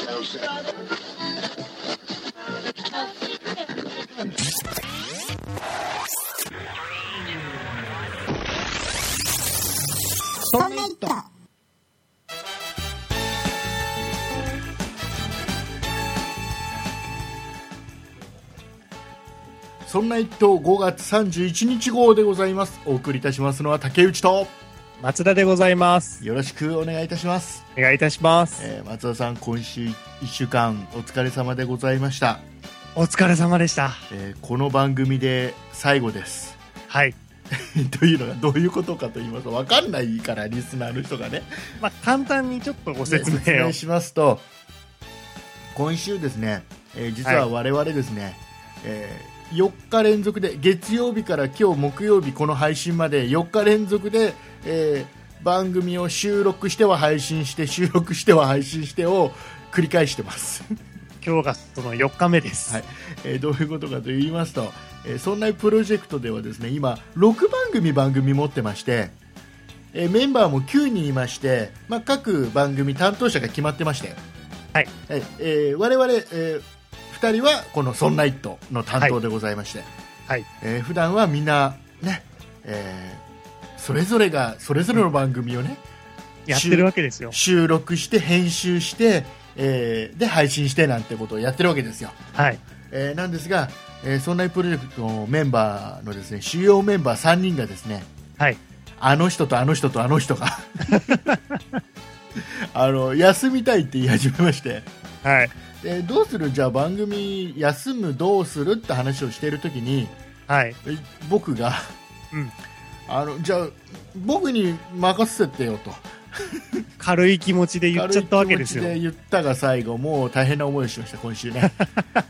そんな糸。そんな一頭5月31日号でございます。お送りいたしますのは竹内と松田でございます。 よろしくお願いいたします。 お願いいたします。 松田さん、今週1週間お疲れ様でございました。 お疲れ様でした。 この番組で最後です。 はい。 というのがどういうことかと言いますと、分かんないからリスナーの人がね、 簡単にちょっとご説明を、 しますと、今週ですね、実は我々ですね、4日連続で月曜日から今日木曜日この配信まで4日連続で、番組を収録しては配信して収録しては配信してを繰り返してます今日がその4日目です、 はい。どういうことかと言いますと、そんなプロジェクトではですね、今6番組持ってまして、メンバーも9人いまして、各番組担当者が決まってまして、 はい。 我々、2人はこのそんなイットの担当でございまして、 はい。 普段はみんなね、それぞれがそれぞれの番組をね、 やってるわけですよ。 収録して編集して、で配信してなんてことをやってるわけですよ。 はい。 なんですが、そんなプロジェクトのメンバーのですね、主要メンバー3人がですね、 はい。 あの人とあの人とあの人が休みたいって言い始めまして、 はい。 どうする、じゃあ番組休むどうするって話をしているときに、 はい。 僕が、じゃあ僕に任せてよと軽い気持ちで言っちゃったわけですよ。 軽い気持ちで言ったが最後、もう大変な思いをしました今週ね、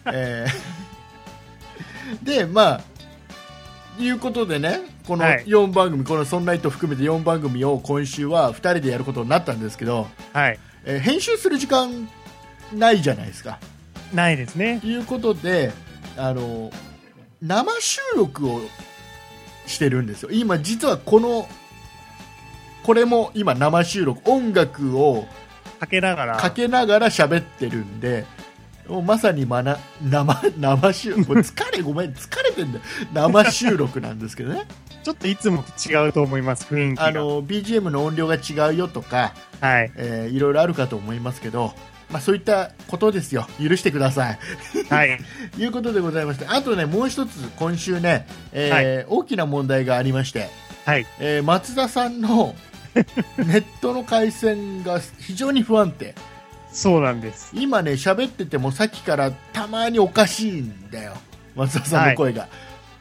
でいうことでね、この4番組、このそんな糸含めて4番組を今週は2人でやることになったんですけど、 はい。 編集する時間ないじゃないですか。 ないですね。 ということで、生収録をしてるんですよ。今実はこれも今生収録、音楽をかけながら喋ってるんで、もうまさに生収録、疲れてんだよ。生収録なんですけどね。 ちょっといつもと違うと思います、雰囲気が。 BGM の音量が違うよとか、 はい。 いろいろあるかと思いますけど、そういったことですよ。許してください。 はい。 いうことでございまして、あとね、もう一つ今週ね、 はい、 大きな問題がありまして、 はい。 松田さんのネットの回線が非常に不安定。 そうなんです。 今ね、喋っててもさっきからたまにおかしいんだよ、松田さんの声が。はい、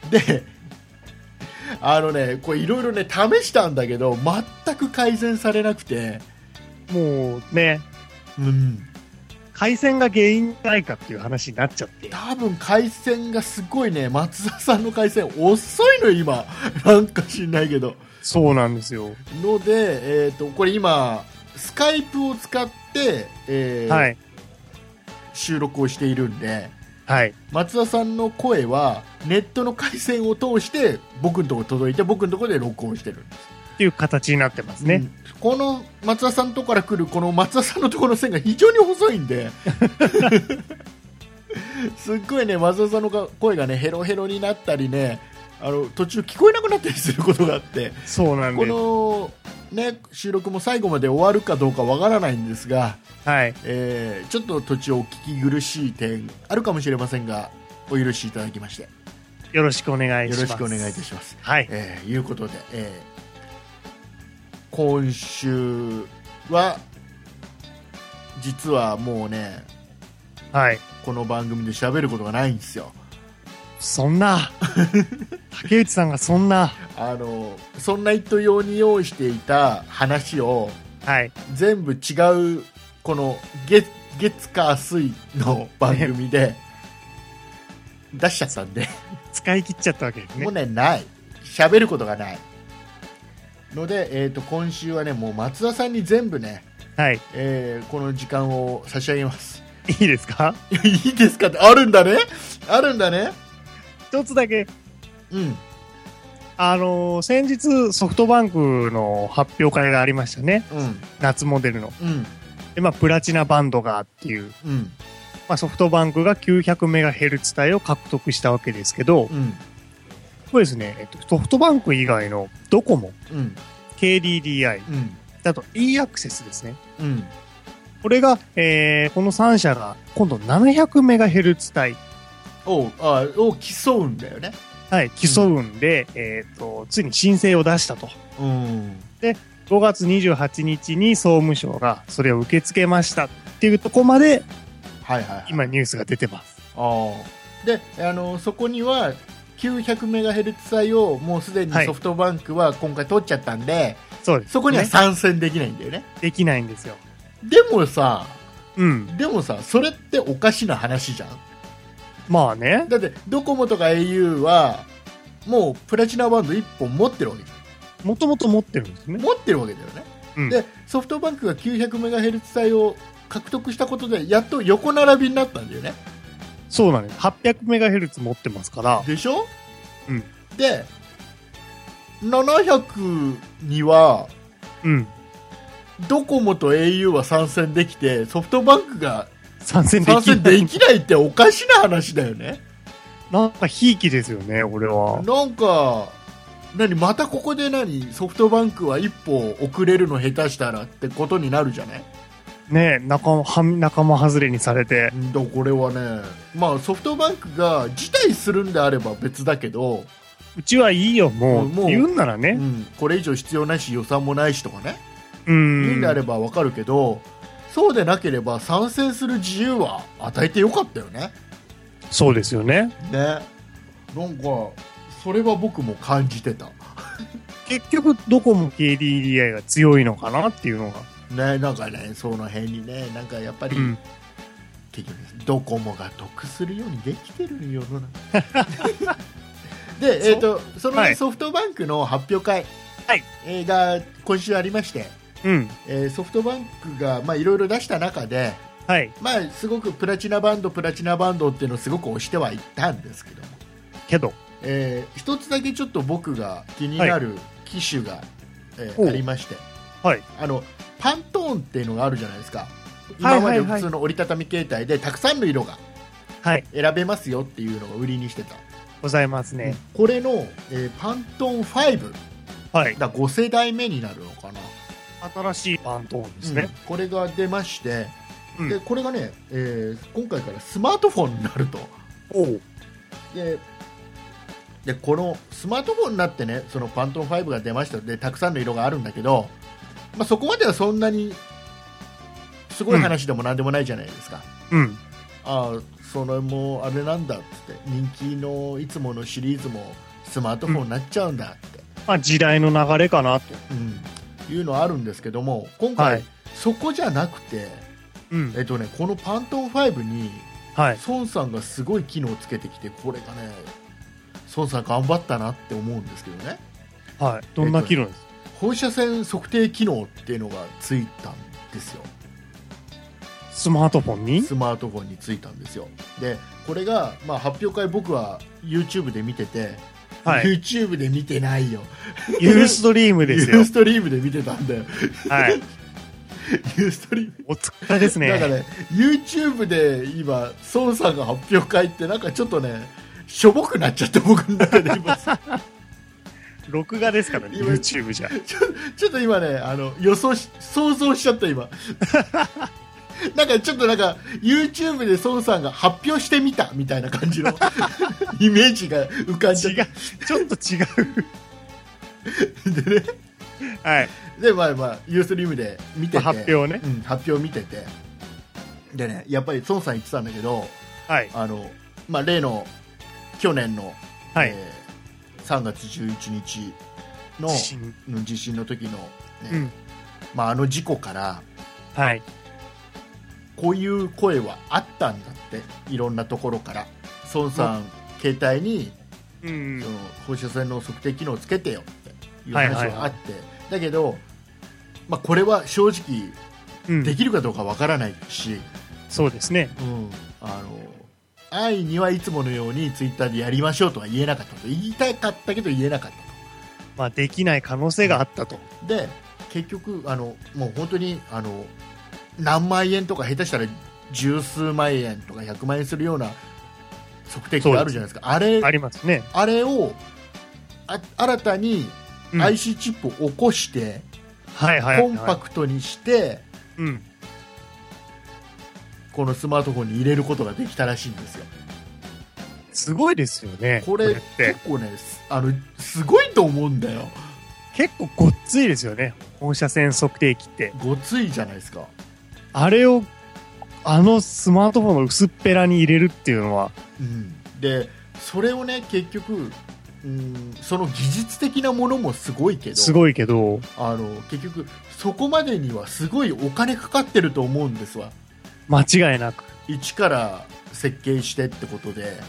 で、これいろいろね、試したんだけど、全く改善されなくて。 もうね、回線が原因じゃないかっていう話になっちゃって。 多分回線がすごいね、松田さんの回線遅いのよ、今。なんか知んないけど。 そうなんですよ。 ので、これ今、スカイプを使って、 はい、 収録をしているんで、 はい、 松田さんの声はネットの回線を通して僕のところに届いて、僕のところで録音してるんです。 っていう形になってますね。 この松田さんのところから来るこの松田さんのところの線が非常に細いんですっごいね、松田さんの声がねヘロヘロになったりね、途中聞こえなくなったりすることがあって、 そうなんです。 この、ね、収録も最後まで終わるかどうかわからないんですが、 はい、 ちょっと途中お聞き苦しい点あるかもしれませんが、お許しいただきましてよろしくお願いします。 よろしくお願いいたします。 はい、 いうことで、今週は実はもうね、 はい、 この番組で喋ることがないんですよ。 そんな竹内さんがそんなそんな人用に用意していた話を、 はい、 全部違うこの月火水の番組で出しちゃったんで使い切っちゃったわけですね。 もうね、ない喋ることがないので、今週はね、もう松田さんに全部ね、 はい、 この時間を差し上げます。 いいですか？ いいですかって、あるんだね、あるんだね。 一つだけ、先日ソフトバンクの発表会がありましたね、夏モデルの、 で、まあ、プラチナバンドがっていう、 うんまあ、ソフトバンクが 900MHz 帯を獲得したわけですけど、 うんこれですね、ソフトバンク以外のドコモ、 うん KDDI、 うんあと e アクセスですね。 うんこれが、この3社が今度 700MHz 帯、 を競うんだよね。 はい、競うんで、ついに申請を出したと。 うん 5月28日に総務省がそれを受け付けましたっていうところまではいはい、はい、 今ニュースが出てます。 でそこには 900MHz 帯をもうすでにソフトバンクは今回取っちゃったんで、 そうです、ね。 そこには参戦できないんだよね。 できないんですよ。 でもさそれっておかしな話じゃん。 まあね。 だってドコモとか au はもうプラチナバンド1本持ってるわけじゃん。 もともと持ってるんですね。 持ってるわけだよね、 うん、 でソフトバンクが 900MHz 帯を獲得したことでやっと横並びになったんだよね。 そうなんです。800MHz 持ってますから。 でしょ、 うん、 で700には、ドコモと au は参戦できてソフトバンクが参戦できないっておかしな話だよね。 なんかひいきですよね、俺は。 なんかまたここでソフトバンクは一歩遅れるの下手したらってことになるじゃないねえ、仲間外れにされて。 これはね、まあソフトバンクが辞退するんであれば別だけど、 うちはいいよ、もう言うんならね、 これ以上必要ないし予算もないしとかね、 言うんであればわかるけど、そうでなければ参戦する自由は与えてよかったよね。 そうですよね。 ね、なんかそれは僕も感じてた。 結局ドコモ KDDI が強いのかなっていうのがね、なんかね、その辺にね、なんかやっぱり、結局ドコモが得するようにできてる世の中で、その、ソフトバンクの発表会、が今週ありまして、ソフトバンクがいろいろ出した中で、すごくプラチナバンドっていうのをすごく推してはいったんですけども、一つだけちょっと僕が気になる機種が、ありまして、パントーンっていうのがあるじゃないですか。今まで普通の折りたたみ携帯でたくさんの色が選べますよっていうのを売りにしてた。 ございますね。 これの、パントーン5、だ5世代目になるのかな。 新しいパントーンですね。 これが出まして、でこれがね、今回からスマートフォンになると。でこのスマートフォンになってね、そのパントーン5が出ましたのでたくさんの色があるんだけど、そこまではそんなにすごい話でもなんでもないじゃないですか。それもあれなんだっつって、人気のいつものシリーズもスマートフォンになっちゃうんだって、 時代の流れかなと、 いうのはあるんですけども、今回、そこじゃなくて、このパントーン5に、孫さんがすごい機能をつけてきて、これがね、孫さん頑張ったなって思うんですけどね。 どんな機能ですか？ 放射線測定機能っていうのがついたんですよ。 スマートフォンについたんですよ。でこれが、発表会僕は YouTube で見てて、YouTube で見てないよ。 ユーストリームですよ。 ユーストリームで見てたんだよ。ユーストリームお疲れですね。 なんかね、YouTube で今孫さんが発表会ってなんかちょっとねしょぼくなっちゃって、僕の中で今録画ですからね、YouTube じゃ。 ちょっと今ね、想像しちゃった今。なんかちょっとYouTube で孫さんが発表してみたみたいな感じのイメージが浮かんじゃって。 ちょっと違う。でね。で、ユーストリームで見てて。 発表ね。 発表見てて。でね、やっぱり孫さん言ってたんだけど、例の去年の、3月11日の地震の時の、ね、あの事故から、こういう声はあったんだって、いろんなところから。孫さん、携帯に、その放射線の測定機能をつけてよっていう話があって、だけど、これは正直できるかどうかわからないし、 そうですね。 安易にはいつものようにツイッターでやりましょうとは言えなかったと。言いたかったけど言えなかったと。できない可能性があったと。 で結局もう本当に何万円とか下手したら十数万円とか100万円するような測定器があるじゃないですか。ありますね。 あれを新たに IC チップを起こして、コンパクトにして、このスマートフォンに入れることができたらしいんですよ。 すごいですよね。 これ結構ね、すごいと思うんだよ。 結構ごっついですよね、放射線測定器って。 ごっついじゃないですか。 あれをスマートフォンの薄っぺらに入れるっていうのは、 でそれをね結局、その技術的なものもすごいけど結局そこまでにはすごいお金かかってると思うんですわ。 間違いなく一から設計してってことで、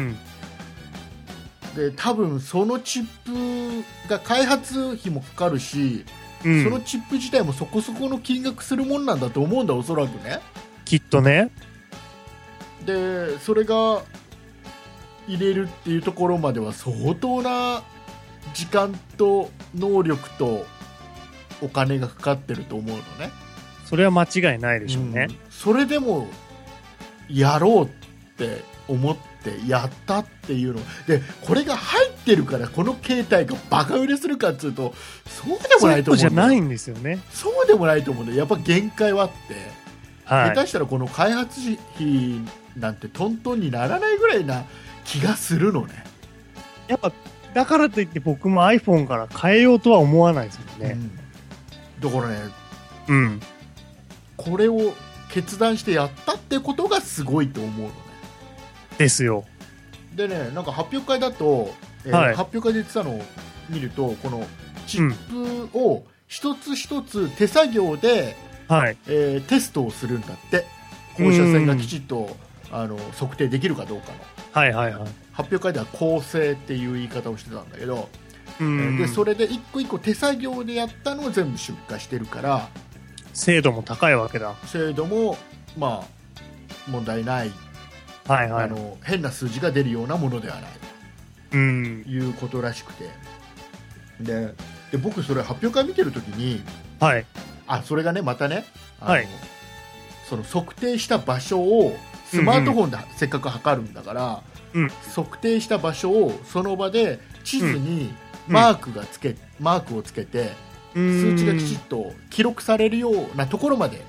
で多分そのチップが開発費もかかるし、そのチップ自体もそこそこの金額するもんなんだと思うんだ、おそらくね。 きっとね。 でそれが入れるっていうところまでは相当な時間と能力とお金がかかってると思うのね。 それは間違いないでしょうね。 それでもやろうって思ってやったっていうので、これが入ってるからこの携帯がバカ売れするかっていうとそうでもないと思うんだよ。そうじゃないんですよね。 そうでもないと思うんだよ。やっぱ限界はあって、下手したらこの開発費なんてトントンにならないぐらいな気がするのね。 やっぱだからといって僕も iPhone から変えようとは思わないですもんね。 だからね、これを決断してやったってことがすごいと思うのね。 ですよ。 でね、なんか発表会だと、発表会で言ってたのを見ると、このチップを一つ一つ手作業で、テストをするんだって。放射線がきちっと測定できるかどうかの。発表会では構成っていう言い方をしてたんだけど、でそれで一個一個手作業でやったのを全部出荷してるから、 精度も高いわけだ。 精度もまあ問題ない、変な数字が出るようなものではないということらしくて、で僕それ発表会見てるときに、それがねまたね、その測定した場所をスマートフォンでせっかく測るんだから、測定した場所をその場で地図にマークをつけて、数値がきちっと記録されるようなところまで、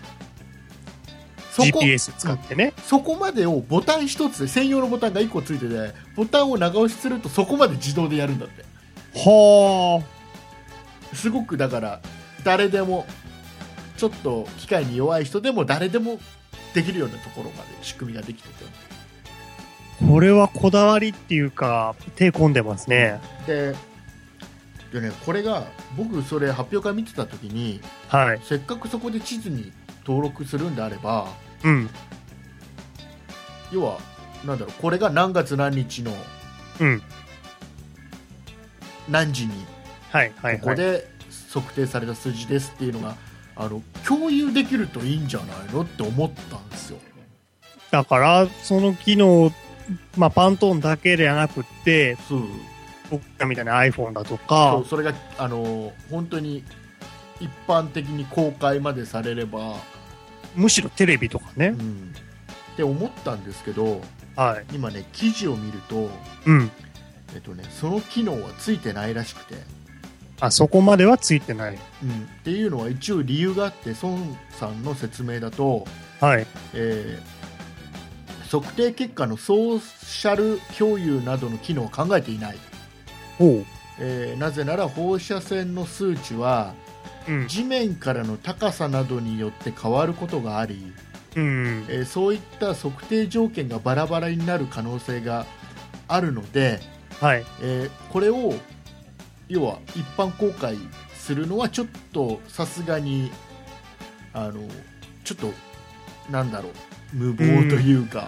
GPS 使ってね、 そこまでをボタン一つで、専用のボタンが1個ついてて、ボタンを長押しするとそこまで自動でやるんだって。すごくだから誰でも、ちょっと機械に弱い人でも誰でもできるようなところまで仕組みができてて、 これはこだわりっていうか手込んでますね。 でね、これが僕それ発表会見てた時に、せっかくそこで地図に登録するんであれば、要はなんだろう、これが何月何日の何時にここで測定された数字ですっていうのが共有できるといいんじゃないのって思ったんですよ。 だからその機能、パントーンだけではなくって僕らみたいな iPhone だとか、 それが本当に一般的に公開までされれば、 むしろテレビとかね、 って思ったんですけど、今ね記事を見ると、その機能はついてないらしくて、 そこまではついてない、 っていうのは一応理由があって、孫さんの説明だと、測定結果のソーシャル共有などの機能を考えていない。なぜなら放射線の数値は、地面からの高さなどによって変わることがあり、そういった測定条件がバラバラになる可能性があるので、これを要は一般公開するのはちょっとさすがにちょっとなんだろう、無謀というか、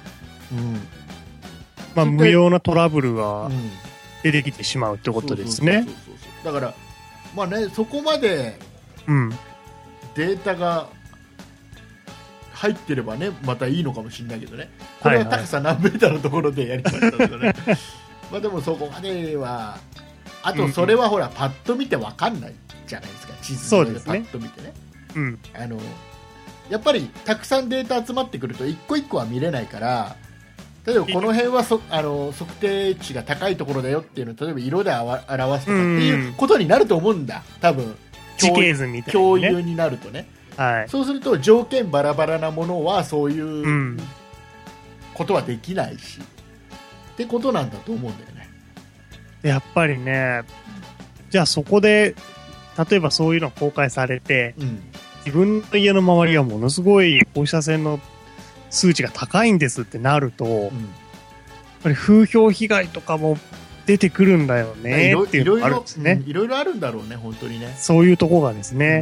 無用なトラブルが出てきてしまうってことですね。 だからそこまでデータが入ってればね、またいいのかもしれないけどね。これは高さ何メーターのところでやりましたけどね。でもそこまでは、あとそれはほらパッと見て分かんないじゃないですか、地図でパッと見てね。 やっぱりたくさんデータ集まってくると一個一個は見れないから、例えばこの辺は測定値が高いところだよっていうのを例えば色で表すとかっていうことになると思うんだ、多分地形図みたいな、ね、 共有になるとね、はい、そうすると条件バラバラなものはそういうことはできないし、ってことなんだと思うんだよね。 やっぱりね、じゃあそこで例えばそういうの公開されて、自分の家の周りはものすごい放射線の数値が高いんですってなると、やっぱり風評被害とかも出てくるんだよねっていうのがあるんですね。 いろいろあるんだろうね、本当にね。 そういうとこがですね。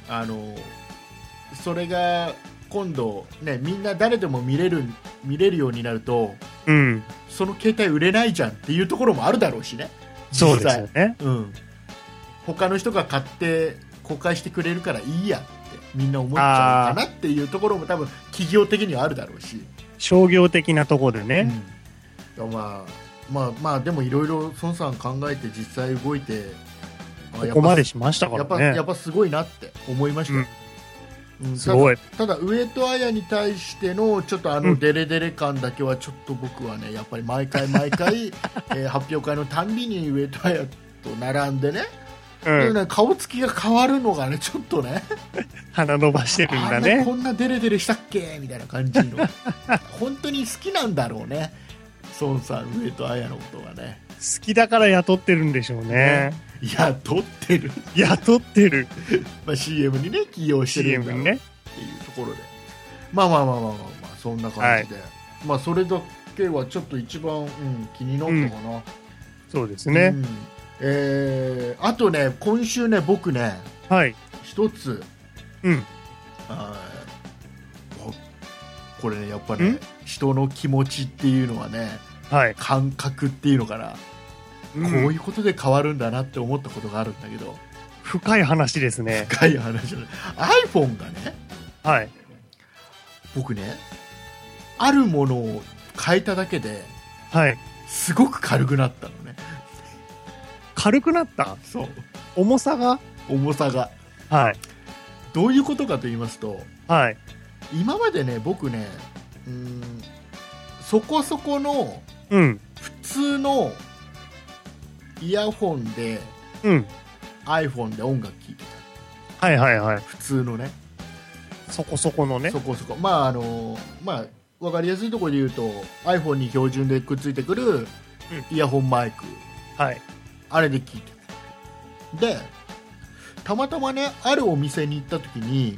それが今度ね、みんな誰でも見れるようになると、その携帯売れないじゃんっていうところもあるだろうしね。 そうですよね。 他の人が買って公開してくれるからいいやってみんな思っちゃうかなっていうところも多分企業的にはあるだろうし、 商業的なところでね、 まあでもいろいろ孫さん考えて実際動いてここまでしましたからね。 やっぱすごいなって思いました、 すごい。 ただ上戸彩に対してのちょっとデレデレ感だけはちょっと僕はね、やっぱり毎回、発表会のたんびに上戸彩と並んでね、顔つきが変わるのがね、ちょっとね鼻伸ばしてるんだね。 こんなデレデレしたっけみたいな感じの本当に好きなんだろうね、孫さん、上戸彩のことがね。 好きだから雇ってるんでしょうね。 雇ってるCM にね起用してるんだろうっていうところで、まあそんな感じで、それだけはちょっと一番、気になったかな。 そうですね。 あとね、今週ね、僕ね、一つ、これね、やっぱね、人の気持ちっていうのはね、感覚っていうのかな、こういうことで変わるんだなって思ったことがあるんだけど、 深い話ですね。 深い話。iPhone がね、僕ね、あるものを変えただけで、すごく軽くなったのね。 軽くなった？ そう。 重さが。 どういうことかと言いますと、今までね、僕ね、そこそこの、普通のイヤホンで、iPhone で音楽聴いてた。普通のね。 そこそこのね。 わかりやすいところで言うと、iPhone に標準でくっついてくるイヤホンマイク。あれで聞いてる。で、たまたまね、あるお店に行った時に、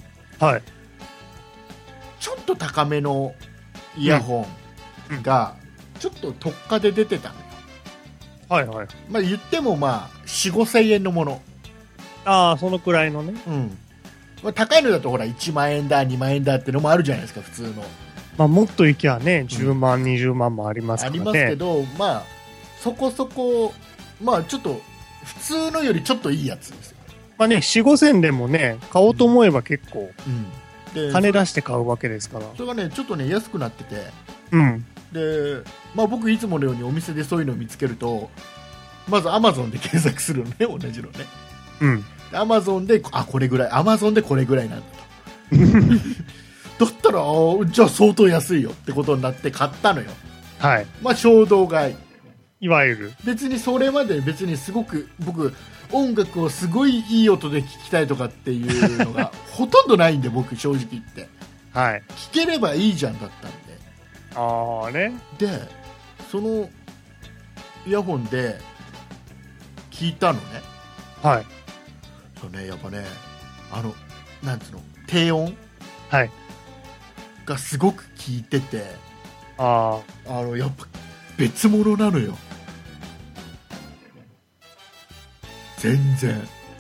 ちょっと高めのイヤホンがちょっと特価で出てたのよ。言っても4、5千円のもの。 そのくらいのね。 高いのだとほら1万円だ2万円だってのもあるじゃないですか、普通の。 もっといけばね、10万、20万もありますからね。 ありますけど、そこそこ、ちょっと普通のよりちょっといいやつですよ。 4、5千でもね、買おうと思えば結構、金出して買うわけですから。 それがね、ちょっとね、安くなってて、で、僕いつものようにお店でそういうのを見つけると、まず Amazon で検索するのね、同じのね。Amazon で、これぐらい、Amazon でこれぐらいなんだと。だったら、じゃあ相当安いよってことになって買ったのよ。衝動買い。 いわゆる。 別にそれまですごく僕、音楽をすごいいい音で聴きたいとかっていうのがほとんどないんで、僕正直言って。聴ければいいじゃんだったんで。で、そのイヤホンで聞いたのね。そうね、やっぱね、なんつうの、低音がすごく効いてて、やっぱ別物なのよ。全然。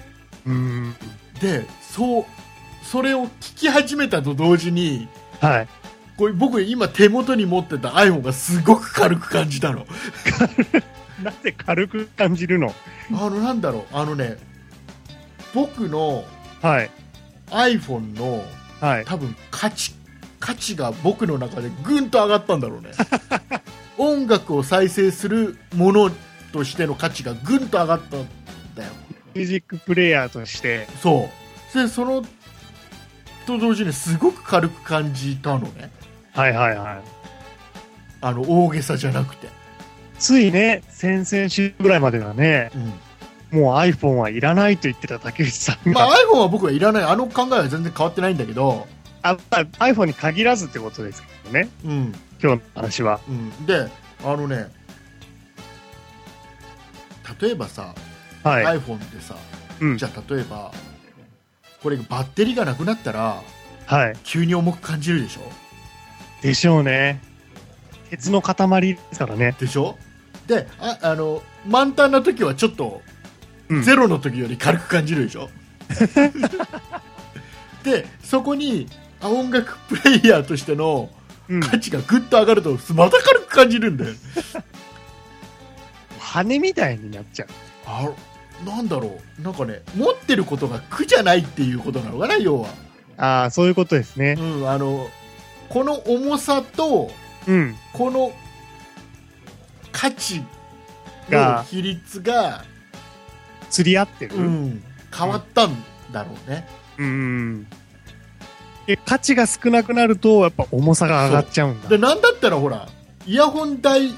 で、それを聞き始めたと同時に、これ僕今手元に持ってた iPhone がすごく軽く感じたの。 なんで軽く感じるの？ なんだろう、僕の iPhone の、多分価値が僕の中でぐんと上がったんだろうね。音楽を再生するものとしての価値がぐんと上がったんだよ。 ミュージックプレイヤーとして。 そう。で、そのと同時にすごく軽く感じたのね。 はいはいはい。 大げさじゃなくて。 ついね、先々週ぐらいまではね、もう iPhone はいらないと言ってた竹内さんが。 iPhone は僕はいらない。考えは全然変わってないんだけど。 iPhone に限らずってことですけどね。今日の話は。 で、例えばさ、iPhone ってさ、じゃあ例えば、これバッテリーがなくなったら、急に重く感じるでしょ。 でしょうね。鉄の塊ですからね。 でしょ。で、満タンな時はちょっと、ゼロの時より軽く感じるでしょ。で、そこに音楽プレイヤーとしての価値がぐっと上がると、また軽く感じるんだよ。 羽みたいになっちゃう。 なんだろう、なんかね、持ってることが苦じゃないっていうことなのかな、要は。 そういうことですね。 この重さと、この価値の比率が釣り合ってる、 変わったんだろうね。 価値が少なくなるとやっぱ重さが上がっちゃうんだ。 で、なんだったらほら、イヤホン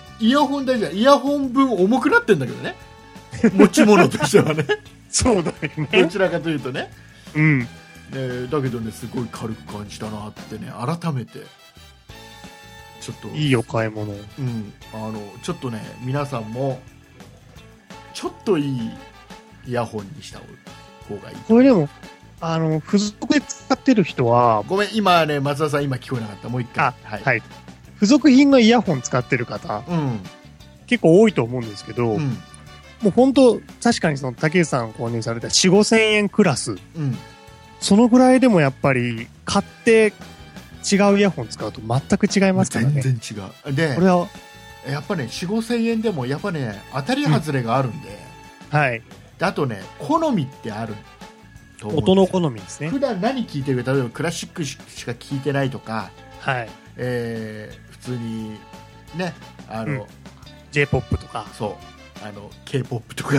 分重くなってんだけどね。持ち物としてはね。 そうだよね。 どちらかというとね。だけどね、すごい軽く感じたなってね、改めて。ちょっといいお買い物。 ちょっとね、皆さんもちょっといいイヤホンにした方がいい。 これでも付属で使ってる人は、 ごめん、今ね、松田さん今聞こえなかった。もう一回。 付属品のイヤホン使ってる方、結構多いと思うんですけど、もう本当確かにその竹内さん購入された4、5千円クラス、そのぐらいでもやっぱり買って違うイヤホン使うと全く違いますからね。 全然違う。で、これはやっぱね、4、5千円でもやっぱね、当たり外れがあるんで、で、あとね、好みってあると思う。 音の好みですね。 普段何聴いてるか、例えばクラシックしか聴いてないとか、普通にね、 J-POP とか、 そう、K-POP とか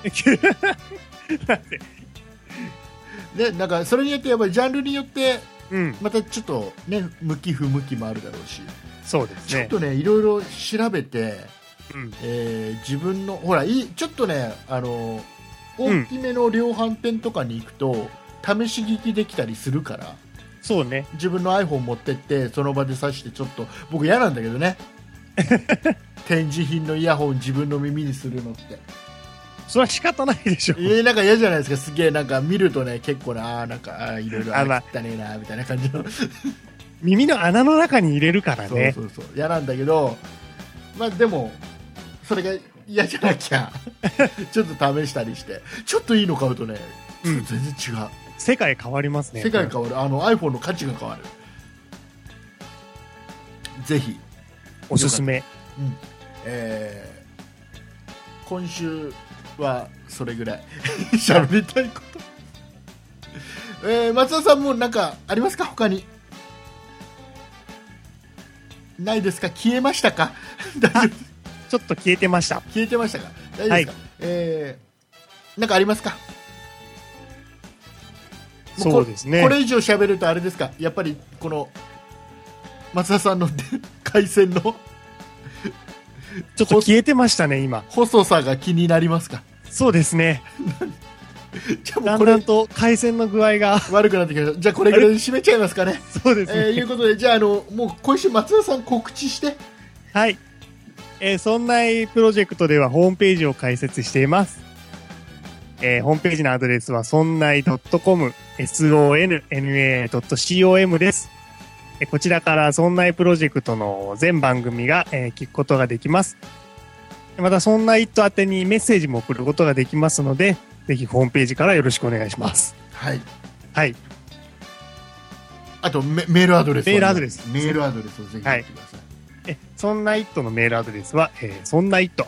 で、なんかそれによってやっぱりジャンルによってまたちょっとね、向き不向きもあるだろうし、 そうですね。 ちょっとね、いろいろ調べて、自分のほらちょっとね、大きめの量販店とかに行くと試し聞きできたりするから。 そうね。 自分の iPhone 持ってってその場で挿して、ちょっと僕嫌なんだけどね。展示品のイヤホン自分の耳にするのって。 それは仕方ないでしょ。 なんか嫌じゃないですか。すげえなんか見るとね、結構なんかいろいろ汚ねえなみたいな感じの耳の穴の中に入れるからね。 そう嫌なんだけど、まあでもそれが嫌じゃなきゃちょっと試したりして、ちょっといいの買うとね、全然違う。 世界変わりますね。 世界変わる。iPhone の価値が変わる。ぜひおすすめ。 今週はそれぐらい喋りたいこと。松田さんも何かありますか？他にないですか？消えましたか？大丈夫？ ちょっと消えてました。 消えてましたか？大丈夫ですか？なんかありますか？ そうですね。 これ以上喋るとあれですか？やっぱりこの松田さんの回線のちょっと消えてましたね、今。 細さが気になりますか？ そうですね。 じゃあもうだんだんと回線の具合が悪くなってきました。じゃあこれぐらいで締めちゃいますかね。 そうですね。 いうことで、じゃあもう今週松田さん告知して。 はい。そんないプロジェクトではホームページを開設しています。ホームページのアドレスはそんない .com、sonna.com です。こちらからそんないプロジェクトの全番組が、聞くことができます。また、そんないと宛てにメッセージも送ることができますので、ぜひホームページからよろしくお願いします。 はい。 はい。 あとメールアドレス。 メールアドレス。 メールアドレスをぜひ言ってください。 そんないとのメールアドレスは、そんないと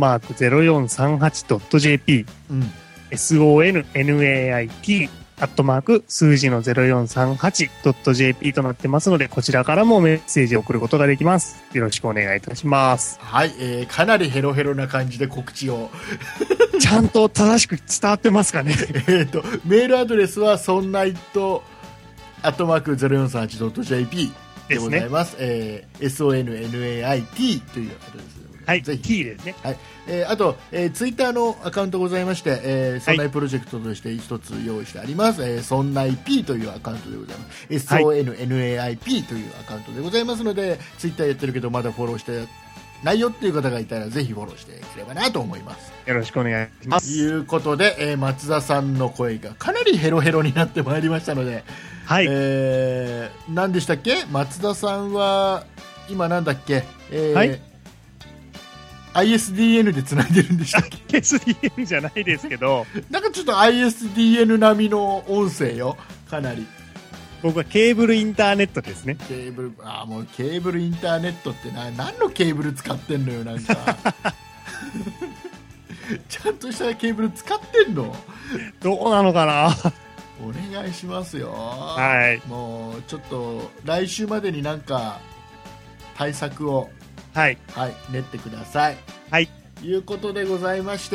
@0438.jp、sonnait数字の 0438.jp となってますので、こちらからもメッセージを送ることができます。よろしくお願いいたします。 はい、かなりヘロヘロな感じで告知をちゃんと正しく伝わってますかね。 メールアドレスはそんないと @0438.jp でございます。SONNAIT というアドレスでございます。 はい、 ぜひ T ですね。 はい。あと、ツイッターのアカウントございまして、そんないプロジェクトとして一つ用意してあります。そんない P というアカウントでございます。SONNAIP というアカウントでございますので、ツイッターやってるけどまだフォローしてないよっていう方がいたらぜひフォローしてくればなと思います。 よろしくお願いします。 ということで、松田さんの声がかなりヘロヘロになってまいりましたので、 はい。 何でしたっけ、松田さんは今なんだっけ、 はい、 ISDN でつないでるんでしたっけ ？ISDN じゃないですけど、 なんかちょっと ISDN 並みの音声よ、かなり。 僕はケーブルインターネットですね。 ケーブル、もうケーブルインターネットって何のケーブル使ってんのよ、なんか。ちゃんとしたケーブル使ってんの？ どうなのかな。 お願いしますよ。 はい。 もうちょっと来週までになんか対策を、 はい、 はい、練ってください。 はい。 ということでございまして、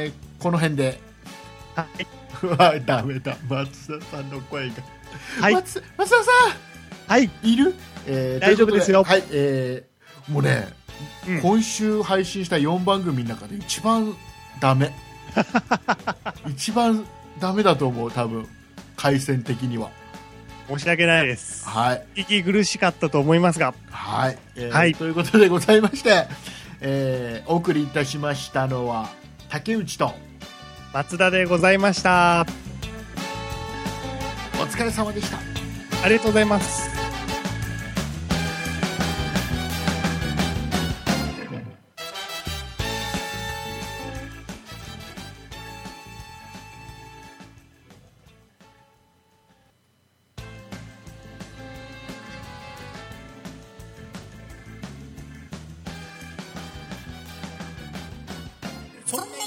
この辺で。 はい。 ダメだ、松田さんの声が。 はい。 松田さん。 はい。 いる？ 大丈夫ですよ。 はい。もうね、今週配信した4番組の中で一番ダメ。一番ダメだと思う、多分。回線的には。 申し訳ないです。 はい。 息苦しかったと思いますが。 はい。 はい。 ということでございまして、お送りいたしましたのは、竹内と松田でございました。 お疲れ様でした。 ありがとうございます。 そんな